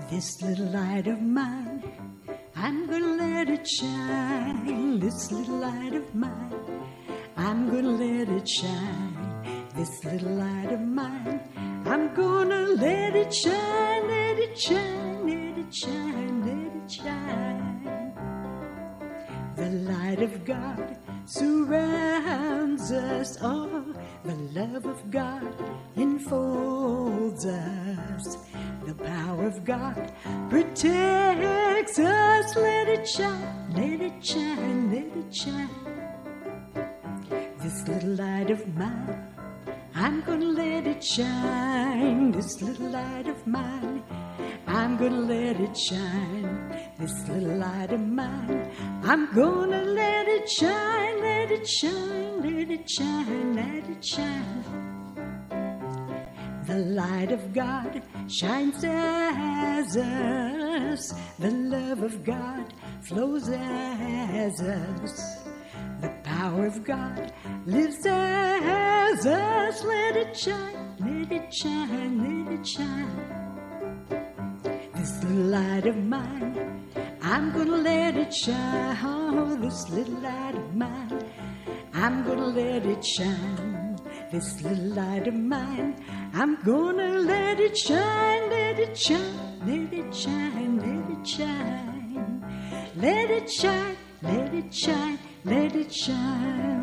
This little light of mine, I'm gonna let it shine. This little light of mine, I'm gonna let it shine. This little light of mine, I'm gonna let it shine, let it shine, let it shine, let it shine. The light of God surrounds us all. The love of God enfolds us. The power of God protects us. Let it shine, let it shine, let it shine. This little light of mine, I'm gonna let it shine. This little light of mine, I'm gonna let it shine. This little light of mine, I'm gonna let it shine, let it shine, let it shine, let it shine. The light of God shines as us. The love of God flows as us. The power of God lives as us. Let it shine, let it shine, let it shine. This little light of mine, I'm gonna let it shine. Oh, this little light of mine, I'm gonna let it shine. This little light of mine, I'm gonna let it shine, let it shine, let it shine, let it shine. Let it shine, let it shine, let it shine.